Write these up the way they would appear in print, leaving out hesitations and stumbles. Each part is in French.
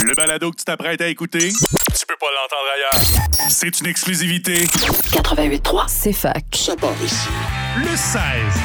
Le balado que tu t'apprêtes à écouter, tu peux pas l'entendre ailleurs. C'est une exclusivité. 88.3, c'est fac. Ça part ici. Le 16.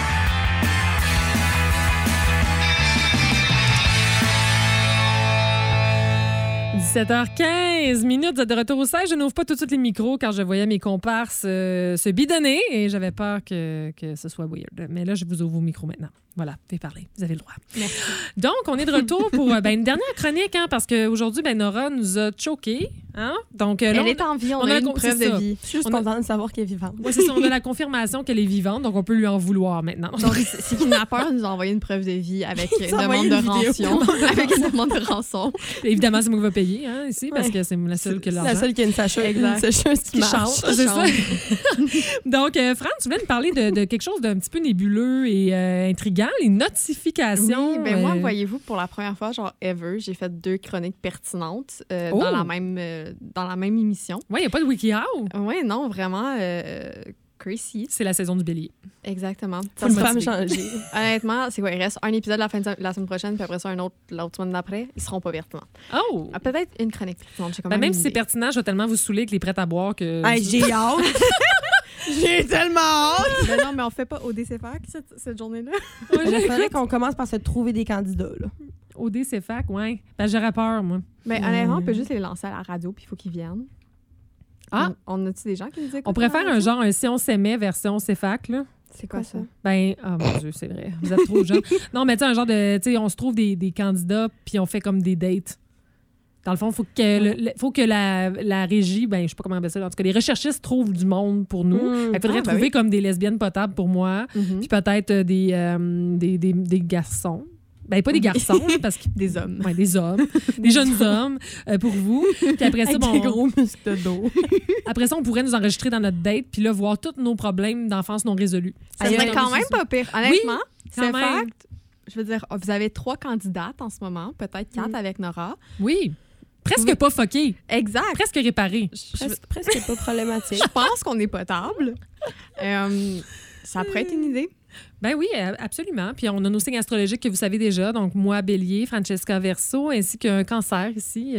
« 17h15 minutes, vous êtes de retour au 16. Je n'ouvre pas tout de suite les micros car je voyais mes comparses se bidonner et j'avais peur que ce soit weird. Mais là, je vous ouvre vos micros maintenant. Voilà, vous pouvez parler. Vous avez le droit. Merci. Donc, on est de retour pour une dernière chronique parce qu'aujourd'hui, Nora nous a choqués. Hein? Donc, elle est en vie, on a une preuve de vie. Je suis juste contente de savoir qu'elle est vivante. Oui, c'est ça. On a la confirmation qu'elle est vivante, donc on peut lui en vouloir maintenant. Donc, si Kidnappeur nous a envoyé une preuve de vie avec une demande de rançon. Avec une demande de rançon. Évidemment, c'est moi qui va payer ici parce que c'est la seule qui a l'argent. La seule qui a une sécheuse qui chante. C'est ça. Donc, Fran, tu voulais nous parler de quelque chose d'un petit peu nébuleux et intriguant, les notifications. Oui, moi, voyez-vous, pour la première fois, genre ever, j'ai fait 2 chroniques pertinentes dans la même émission. Oui, il n'y a pas de WikiHow. Oui, non, vraiment crazy. C'est la saison du bélier. Exactement. Ça me fait changer. Honnêtement, c'est quoi? Il reste un épisode la semaine prochaine, puis après ça, un autre l'autre semaine d'après. Ils seront pas pertinents. Oh! Peut-être une chronique pertinente. Même si c'est pertinent, je vais tellement vous saouler que les prêts à boire que... Hey, j'ai hâte! J'ai tellement hâte! Ben non, mais on fait pas ODCFAC cette journée-là. Il faudrait qu'on commence par se trouver des candidats. Là. ODCFAC, oui. Ben, j'aurais peur, moi. Ben, honnêtement, on peut juste les lancer à la radio, puis il faut qu'ils viennent. Ah! On a-tu des gens qui nous écoutent? On pourrait faire un Si on s'aimait version CFAC, là. C'est quoi ça? Ben, oh mon Dieu, c'est vrai. Vous êtes trop jeunes. Non, mais tu sais, un genre de... Tu sais, on se trouve des candidats, puis on fait comme des dates. Dans le fond, il faut que la régie, ben, je sais pas comment on appelle ça, en tout cas, les recherchistes trouvent du monde pour nous. Il faudrait trouver comme des lesbiennes potables pour moi, puis peut-être des garçons. Ben, pas des garçons, parce que... Des hommes. Ouais, des hommes. Des jeunes hommes pour vous. Puis après ça, des gros muscles de dos. Après ça, on pourrait nous enregistrer dans notre date, puis là, voir tous nos problèmes d'enfance non résolus. Ça serait quand même pas pire. Honnêtement, c'est fact. Je veux dire, vous avez 3 candidates en ce moment, peut-être 4 avec Nora. Oui. Presque pas fucké. Exact. Presque réparé. Presque pas problématique. Je pense qu'on est potable. Ça pourrait être une idée. Ben oui, absolument. Puis on a nos signes astrologiques que vous savez déjà. Donc, moi, Bélier, Francesca Verseau, ainsi qu'un cancer ici.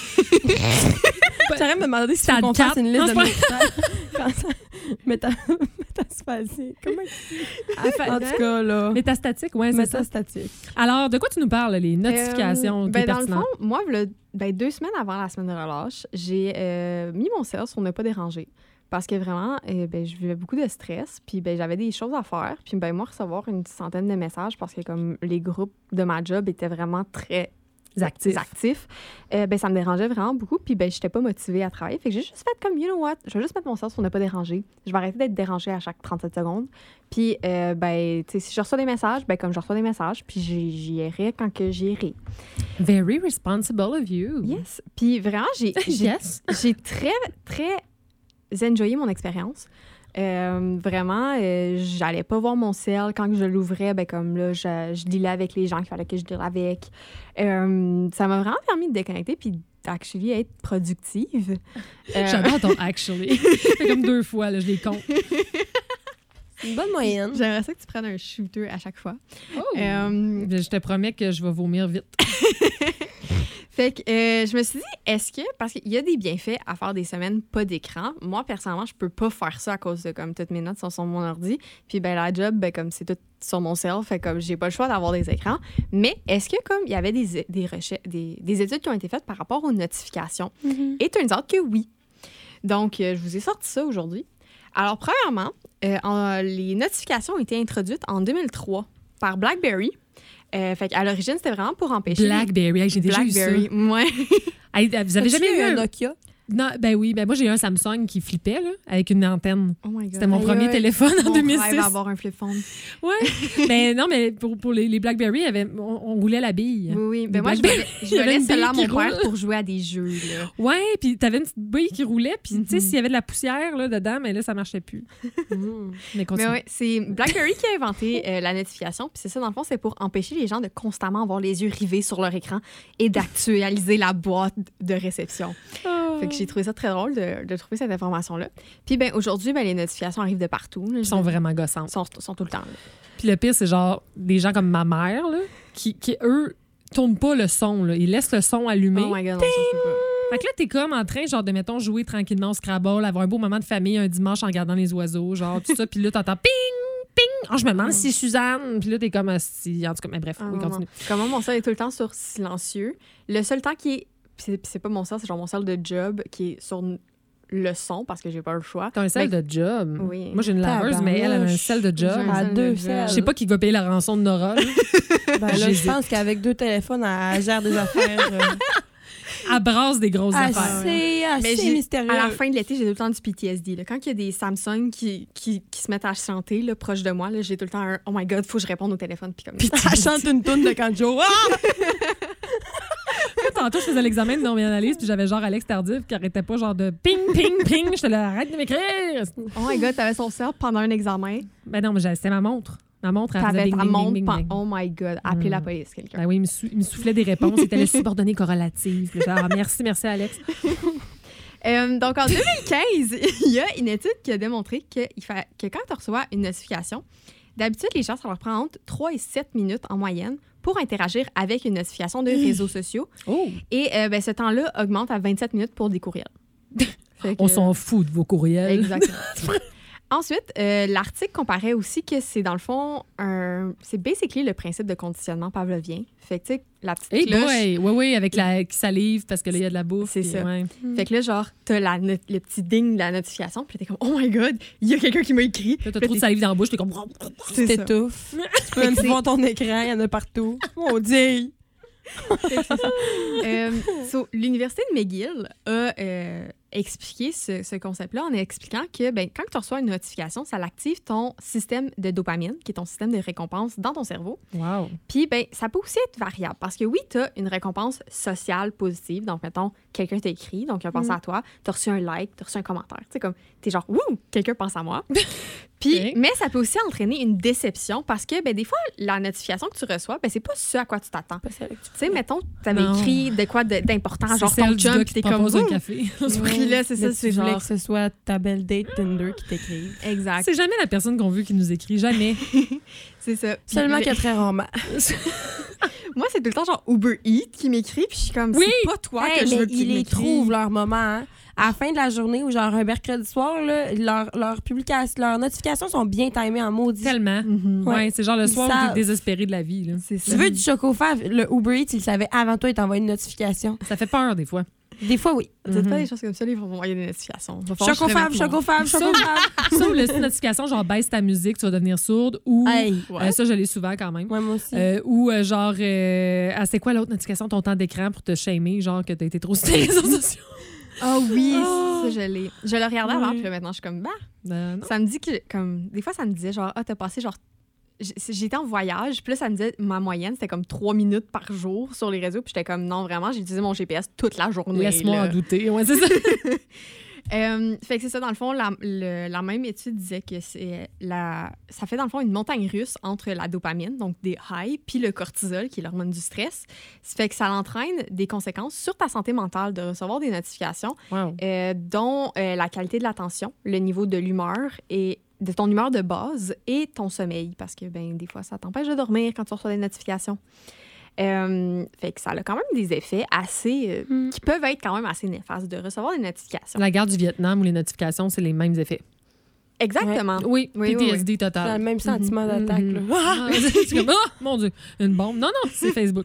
J'aurais me demander si on fasse une liste de cancer. Métaspasique. Comment en tout cas, là. Métastatique, oui, c'est ça. Métastatique. Alors, de quoi tu nous parles, les notifications dans le fond, moi, 2 semaines avant la semaine de relâche, j'ai mis mon cell sur ne pas déranger. Parce que vraiment, je vivais beaucoup de stress, puis j'avais des choses à faire. Puis moi, recevoir une centaine de messages parce que comme les groupes de ma job étaient vraiment très actifs, ça me dérangeait vraiment beaucoup. Puis j'étais pas motivée à travailler. Fait que j'ai juste fait comme, you know what, je vais juste mettre mon cell sur ne pas déranger. Je vais arrêter d'être dérangée à chaque 37 secondes. Puis, si je reçois des messages, comme je reçois des messages, puis j'y irai quand que j'y irai. Very responsible of you. Yes. Puis vraiment, j'ai très, très enjoyé mon expérience. Vraiment, j'allais pas voir mon cell quand je l'ouvrais. Comme là, je dealais avec les gens qu'il fallait que je deal avec. Ça m'a vraiment permis de déconnecter puis d'actually être productive. J'adore ton actually. C'est comme 2 fois, là, je les compte. Une bonne moyenne. J'aimerais ça que tu prennes un shooter à chaque fois. Oh! Je te promets que je vais vomir vite. Fait que je me suis dit, parce qu'il y a des bienfaits à faire des semaines pas d'écran. Moi, personnellement, je peux pas faire ça à cause de comme toutes mes notes sont sur mon ordi. Puis la job, comme c'est tout sur mon cell, fait comme j'ai pas le choix d'avoir des écrans. Mais est-ce que comme il y avait des études qui ont été faites par rapport aux notifications? Et turns out que oui. Donc, je vous ai sorti ça aujourd'hui. Alors, premièrement, les notifications ont été introduites en 2003 par BlackBerry. Fait qu'à l'origine, c'était vraiment pour empêcher... BlackBerry, j'ai déjà eu ça. Ouais. Vous avez jamais eu un Nokia? Non, oui. Moi, j'ai eu un Samsung qui flippait, là, avec une antenne. Oh my God. C'était mon premier téléphone en 2006. Mon rêve d'avoir un flip phone. Ouais. Mais non, mais pour les BlackBerry, on roulait la bille. Oui. Moi, je volais celle-là à mon père pour jouer à des jeux, là. Ouais, puis t'avais une petite bille qui roulait, puis tu sais, s'il y avait de la poussière là, dedans, mais là, ça marchait plus. Mais ouais, c'est BlackBerry qui a inventé la notification, puis c'est ça, dans le fond, c'est pour empêcher les gens de constamment avoir les yeux rivés sur leur écran et d'actualiser la boîte de réception. Fait que j'ai trouvé ça très drôle de trouver cette information-là. Puis aujourd'hui, les notifications arrivent de partout. Là, Ils sont vraiment gossantes. Sont tout le temps là. Puis le pire, c'est genre des gens comme ma mère, là, qui eux, tourne pas le son. Là. Il laisse le son allumé. Oh my God, non, ça, je peux pas. Fait que là, t'es comme en train, genre, de, mettons, jouer tranquillement au Scrabble, avoir un beau moment de famille un dimanche en regardant les oiseaux, genre, tout ça. Puis là, t'entends ping, ping. Oh, je me demande si c'est Suzanne. Puis là, t'es comme si. En tout cas, mais bref, oui, continue. Comment mon cell est tout le temps sur silencieux. Le seul temps qui est. C'est pas mon cell, c'est genre mon cell de job qui est sur le son parce que j'ai pas le choix. T'as un sel de job. Oui. Moi, j'ai une laveuse, mais elle a un sel de job. J'ai un À sel deux de selles. Je sais pas qui va payer la rançon de Nora. là. Ben là, je J'hésite. pense qu'avec 2 téléphones, elle gère des affaires Elle brasse des grosses affaires. assez Mais mystérieuses. à la fin de l'été, j'ai tout le temps du PTSD. Là. Quand il y a des Samsung qui se mettent à chanter là, proche de moi, là, j'ai tout le temps un « Oh my God, faut que je réponde au téléphone. » Puis comme Elle chante une toune de Kanjo. Ah! Tantôt, je faisais l'examen de non-analyse, puis j'avais genre Alex Tardif qui arrêtait pas genre de ping, ping, ping. J'étais là, arrête de m'écrire. Oh my God, t'avais son cell pendant un examen. Ben non, mais c'était ma montre. Ma montre, elle faisait T'avais bing, ta bing, montre. bing, bing, bing. Oh my God, appelez la police, quelqu'un. Ben oui, il me soufflait des réponses. C'était le subordonné corrélatif. Puis genre, merci Alex. Donc, en 2015, il y a une étude qui a démontré que quand tu reçois une notification, d'habitude, les gens, ça leur prend entre 3 et 7 minutes en moyenne pour interagir avec une notification de réseaux sociaux. Oh! Et ce temps-là augmente à 27 minutes pour des courriels. Fait que- On s'en fout de vos courriels. Exactement. Ensuite, l'article comparait aussi que c'est dans le fond, c'est basically le principe de conditionnement pavlovien. Fait que, tu sais, la petite Hey cloche. boy! Oui, avec la qui salive parce que là, il y a de la bouffe. C'est puis, ça. ouais. Fait que là, genre, t'as le petit ding de la notification, puis t'es comme, oh my God, il y a quelqu'un qui m'a écrit. Là, t'as Puis trop de salive dans la bouche, t'es comme. c'est ça. T'étouffes. Tu peux même plus voir ton écran, il y en a partout. On dit. L'Université de McGill a expliqué ce concept-là en expliquant que quand tu reçois une notification, ça active ton système de dopamine, qui est ton système de récompense dans ton cerveau. Wow. Puis, ça peut aussi être variable parce que oui, tu as une récompense sociale positive. Donc, mettons, quelqu'un t'a écrit, donc il a pensé à toi, tu as reçu un like, tu as reçu un commentaire. Tu sais, comme, tu es genre, ouh, quelqu'un pense à moi. Puis, Okay. mais ça peut aussi entraîner une déception parce que des fois, la notification que tu reçois, c'est pas ce à quoi tu t'attends. Tu sais, mettons, tu avais Non. écrit de quoi d'important, C'est genre celle ton du chum, gars puis qui t'es te comme, propose un ouh. café. Puis là, c'est ça, Mais c'est tu voulais genre. que ce soit ta belle date Tinder qui t'écrive. Exact. C'est jamais la personne qu'on veut qui nous écrit. Jamais. C'est ça. Puis, Seulement que très rarement. moi, c'est tout le temps genre Uber Eats qui m'écrit, puis je suis comme, Oui. c'est pas toi Hey, que je mais veux que tu ils les m'écrives. trouvent leur moment. Hein. À la fin de la journée ou genre un mercredi soir, là, leurs publications, leurs notifications sont bien timées en maudit. Tellement. Mhm. Ouais, c'est genre le Ils soir où savent. t'es désespéré de la vie. Là. C'est ça. Tu veux du chocofave, le Uber Eats, il le savait avant toi, il t'envoie une notification. Ça fait peur des fois. Des fois, oui. Dites Mhm. pas des choses comme ça, là, ils vont m'envoyer des notifications. Va falloir que je Chocofave, remette mon- chocofave, chocofave. Sauf le notification, genre baisse ta musique, tu vas devenir sourde. Ou Hey. ça, je l'ai souvent quand même. Ouais, moi aussi. Ou genre, c'est quoi l'autre notification, ton temps d'écran pour te shamer, genre que t'as été trop sur les réseaux sociaux? Ah oui, Oh. ça, je l'ai. Je le regardais avant, Oui. puis là, maintenant, je suis comme, Non. ça me dit que, comme, des fois, ça me disait, genre, t'as passé, genre, j'étais en voyage, puis là, ça me disait, ma moyenne, c'était comme 3 minutes par jour sur les réseaux, puis j'étais comme, non, vraiment, j'ai utilisé mon GPS toute la journée. Laisse-moi là. en douter. Ouais, c'est ça. Fait que c'est ça, dans le fond, la même étude disait que ça fait dans le fond une montagne russe entre la dopamine, donc des highs, puis le cortisol, qui est l'hormone du stress. Ça fait que ça entraîne des conséquences sur ta santé mentale de recevoir des notifications, Wow. dont la qualité de l'attention, le niveau de l'humeur et de ton humeur de base et ton sommeil, parce que des fois, ça t'empêche de dormir quand tu reçois des notifications. Fait que ça a quand même des effets assez qui peuvent être quand même assez néfastes de recevoir des notifications. La guerre du Vietnam où les notifications, c'est les mêmes effets. Exactement. Oui, Oui, PTSD J'ai total. le même sentiment d'attaque. Mhm. là. Ah, c'est comme, oh mon Dieu, une bombe. Non, c'est Facebook.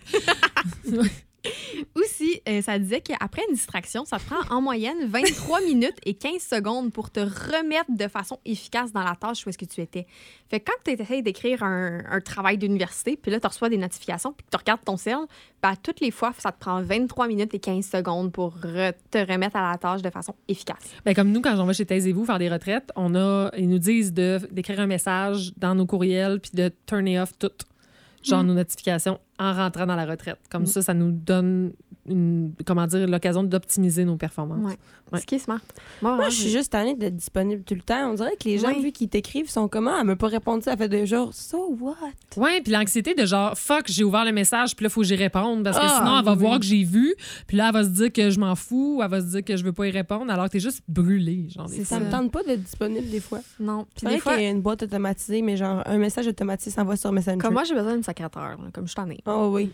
Aussi, ça disait qu'après une distraction, ça te prend en moyenne 23 minutes et 15 secondes pour te remettre de façon efficace dans la tâche où est-ce que tu étais. Fait que quand tu essaies d'écrire un travail d'université, puis là, tu reçois des notifications, puis que tu regardes ton cell, toutes les fois, ça te prend 23 minutes et 15 secondes pour te remettre à la tâche de façon efficace. Ben, comme nous, quand on va chez Taisez-vous faire des retraites, ils nous disent d'écrire un message dans nos courriels puis de turner off tout, genre nos notifications en rentrant dans la retraite. Comme ça nous donne comment dire, l'occasion d'optimiser nos performances. Ouais. Ce qui est smart. Moi, je suis juste tannée d'être disponible tout le temps. On dirait que les gens, vu qu'ils t'écrivent, sont comment? Elle m'a pas répondu, ça fait 2 jours. So what? Ouais, puis l'anxiété de genre, fuck, j'ai ouvert le message, puis là, il faut que j'y réponde, parce que sinon, elle va voir que j'ai vu, puis là, elle va se dire que je m'en fous, elle va se dire que je veux pas y répondre, alors que t'es juste brûlé. Genre, Ça me tente pas d'être disponible des fois. Non. Puis des fois, il y a une boîte automatisée, mais genre, un message automatisé s'envoie sur Messenger. Comme moi, j'ai besoin d'une secrétaire, là, comme je t'en ai. Oh oui.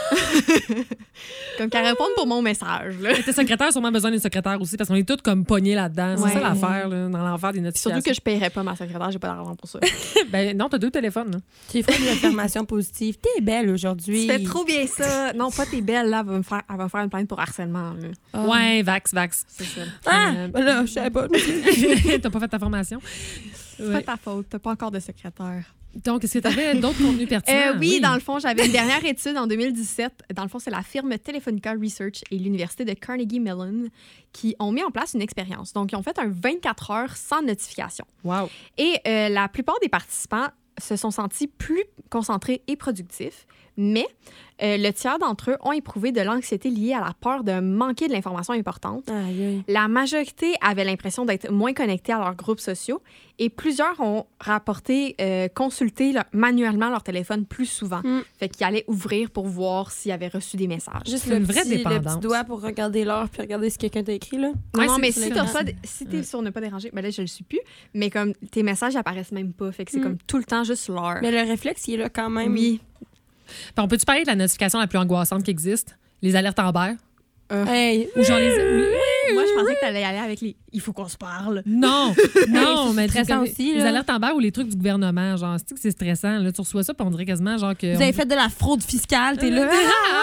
Comme qu'elle réponde pour mon message. Là. Tes secrétaires ont sûrement besoin d'une secrétaire aussi, parce qu'on est tous comme pognés là-dedans. Ouais. C'est ça l'affaire, là, dans l'enfer des notifications. Surtout que je paierais pas ma secrétaire, j'ai pas d'argent pour ça. Ben non, t'as 2 téléphones. Là. Tu fais des affirmations positives. T'es belle aujourd'hui. Tu fais trop bien ça. Non, pas t'es belle, là, elle va me faire une plainte pour harcèlement. Là. Ouais, vax. C'est ça. Là, je savais pas. T'as pas fait ta formation. C'est pas ta faute, t'as pas encore de secrétaire. Donc, est-ce que tu avais d'autres contenus pertinents? Oui, dans le fond, j'avais une dernière étude en 2017. Dans le fond, c'est la firme Telefonica Research et l'Université de Carnegie Mellon qui ont mis en place une expérience. Donc, ils ont fait un 24 heures sans notification. Wow. Et la plupart des participants se sont sentis plus concentrés et productifs, mais le tiers d'entre eux ont éprouvé de l'anxiété liée à la peur de manquer de l'information importante. Aïe, aïe. La majorité avait l'impression d'être moins connectés à leurs groupes sociaux et plusieurs ont rapporté consulter manuellement leur téléphone plus souvent. Fait qu'ils allaient ouvrir pour voir s'ils avaient reçu des messages. Juste une vraie le dépendance. petit doigt pour regarder l'heure puis regarder si quelqu'un t'a écrit, là. Ouais, non, c'est mais sur si l'écran. t'es sur ne pas déranger, ben là, je le suis plus, mais comme tes messages apparaissent même pas. Fait que c'est comme tout le temps juste l'heure. Mais le réflexe, il est là quand même. Oui. Puis on peut-tu parler de la notification la plus angoissante qui existe? Les alertes Amber? Hey, Ou genre les... Moi, je pensais que t'allais y aller avec les « il faut qu'on se parle ». Non, non, mais stressant comme aussi, les là. alertes Amber ou les trucs du gouvernement, genre, c'est que c'est stressant. Là, tu reçois ça, puis on dirait quasiment genre que... vous avez fait de la fraude fiscale, t'es là.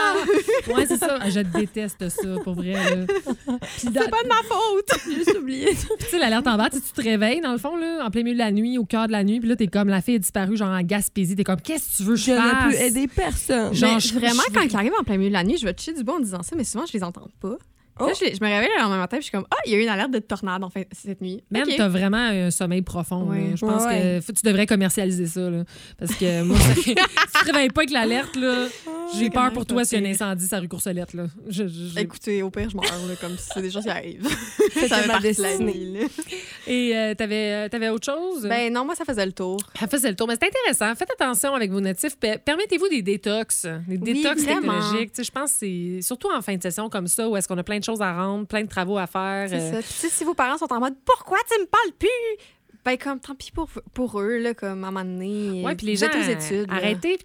Ouais, c'est ça. Je déteste ça, pour vrai. Là. Puis C'est pas de ma faute! J'ai juste oublié. tu sais, l'alerte Amber, tu te réveilles, dans le fond, là, en plein milieu de la nuit, au cœur de la nuit, puis là, t'es comme, la fille est disparue, genre en Gaspésie. T'es comme, qu'est-ce que tu veux que Je je ne fasse? peux aider personne. Genre, Mais vraiment, quand ils arrivent en plein milieu de la nuit, je vais toucher du bois en disant ça, mais souvent, je les entends pas. Oh. Là, je me réveille le lendemain matin, puis je suis comme « Ah, il y a eu une alerte de tornade cette nuit. » Même, OK. t'as vraiment un sommeil profond. Ouais. Là. Je pense Ouais. que tu devrais commercialiser ça. Là. Parce que moi, si tu te réveilles pas avec l'alerte, là, j'ai peur pour toi s'il y a un incendie sur la rue Courcelette. Là. Écoutez, au pire, je meurs, là, comme si c'est des choses qui arrivent. C'était ça fait ma partie de la destinée. vie, là. Et t'avais autre chose? Ben non, moi, ça faisait le tour. Elle faisait le tour. Mais c'est intéressant. Faites attention avec vos notifs. Permettez-vous des détox. Des détox vraiment. technologiques. Tu sais, je pense que c'est surtout en fin de session comme ça où est-ce qu'on a plein de choses à rendre, plein de travaux à faire. C'est ça. Puis, tu sais, si vos parents sont en mode « Pourquoi tu me parles plus? » Ben, comme, tant pis pour eux, là, comme, à un moment donné. Oui, puis les vous gens, êtes aux études. là. arrêtez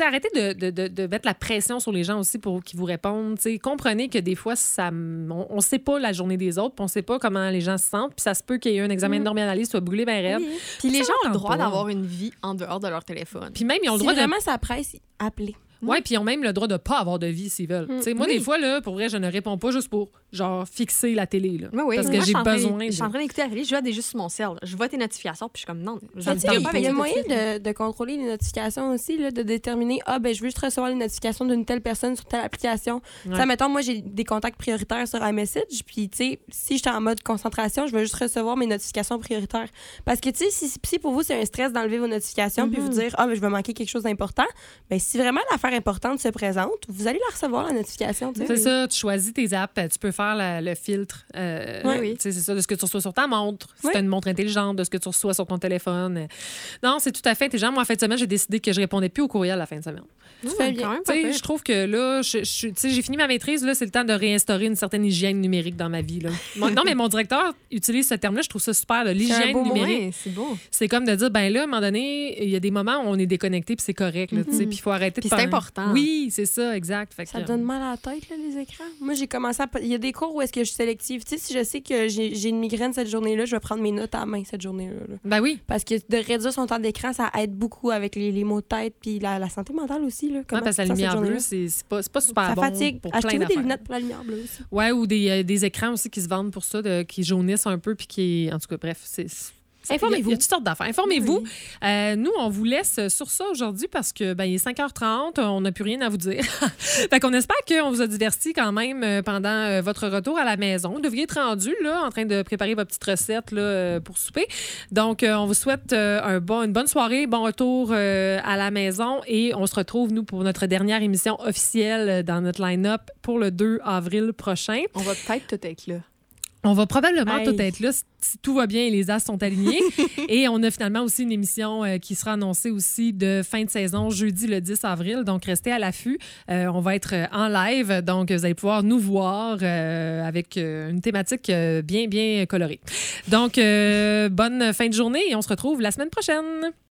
de mettre la pression sur les gens aussi pour qu'ils vous répondent. T'sais, comprenez que des fois, on ne sait pas la journée des autres, puis on ne sait pas comment les gens se sentent, puis ça se peut qu'il y ait un examen de normalité soit brûlé bien raide. Oui. Puis les Ça gens ont le m'entend droit pas. d'avoir une vie en dehors de leur téléphone. Puis même, ils ont le Si droit de... vraiment ça presse, appelez. Ouais, puis ils ont même le droit de pas avoir de vie s'ils veulent. T'sais, moi, des fois, là, pour vrai, je ne réponds pas juste pour, genre, fixer la télé, là. Oui, parce moi, que je j'ai suis en train- besoin Je suis en de... train d'écouter la télé, je vois des juste sur mon cell. Je vois tes notifications, puis je suis comme non, Tu j'en sais, parle pas il y avec a ça moyen tout de suite. de contrôler les notifications aussi, là, de déterminer, je veux juste recevoir les notifications d'une telle personne sur telle application. Ouais. Ça, mettons, moi, j'ai des contacts prioritaires sur iMessage, puis, tu sais, si j'étais en mode concentration, je veux juste recevoir mes notifications prioritaires. Parce que, tu sais, si pour vous, c'est un stress d'enlever vos notifications, puis vous dire, ben, je vais manquer quelque chose d'important, ben, si vraiment l'affaire importante se présente, vous allez la recevoir, la notification, tu sais. C'est ça, tu choisis tes apps, tu peux faire le filtre. Oui. Tu sais, c'est ça, de ce que tu reçois sur ta montre, si Oui. tu as une montre intelligente, de ce que tu reçois sur ton téléphone. Non, c'est tout à fait intelligent. Moi, en fin de semaine, j'ai décidé que je répondais plus aux courriels à la fin de semaine. Tu fais bien. Quand même Tu pas sais, pire. je trouve que là, tu sais, j'ai fini ma maîtrise, là, c'est le temps de réinstaurer une certaine hygiène numérique dans ma vie. Là. Non, mais mon directeur utilise ce terme-là, je trouve ça super, là, C'est un l'hygiène beau mot. numérique. Ouais, c'est beau. C'est comme de dire, ben là, à un moment donné, il y a des moments où on est déconnecté, puis c'est correct, là, tu sais, puis il faut arrêter Puis de c'est faire- important. Oui, c'est ça, exact. Fait Ça que, donne mal à la tête, là, les écrans. Moi, j'ai commencé à... Il y a des cours où est-ce que je suis sélective. Tu sais, si je sais que j'ai une migraine cette journée-là, je vais prendre mes notes à la main cette journée-là. Là. Ben oui. Parce que de réduire son temps d'écran, ça aide beaucoup avec les maux de tête puis la santé mentale aussi. Là, Ouais, comment parce que tu la te sens cette lumière bleue, journée-là. c'est pas super Ça bon fatigue. pour plein Achetez-vous des d'affaires. lunettes pour la lumière bleue aussi. Ouais, ou des écrans aussi qui se vendent pour ça, qui jaunissent un peu, puis qui... En tout cas, bref, Informez-vous. Il y a toutes sortes d'affaires. Informez-vous. Nous, on vous laisse sur ça aujourd'hui parce que il est 5h30, on n'a plus rien à vous dire. Fait qu'on espère qu'on vous a diverti quand même pendant votre retour à la maison. Vous devriez être rendu là, en train de préparer votre petite recette là, pour souper. Donc, on vous souhaite une bonne soirée, bon retour à la maison et on se retrouve, nous, pour notre dernière émission officielle dans notre line-up pour le 2 avril prochain. On va peut-être tout être là. On va probablement Hey. tout être là si tout va bien et les as sont alignés. Et on a finalement aussi une émission qui sera annoncée aussi de fin de saison jeudi le 10 avril. Donc, restez à l'affût. On va être en live. Donc, vous allez pouvoir nous voir avec une thématique bien, bien colorée. Donc, bonne fin de journée et on se retrouve la semaine prochaine.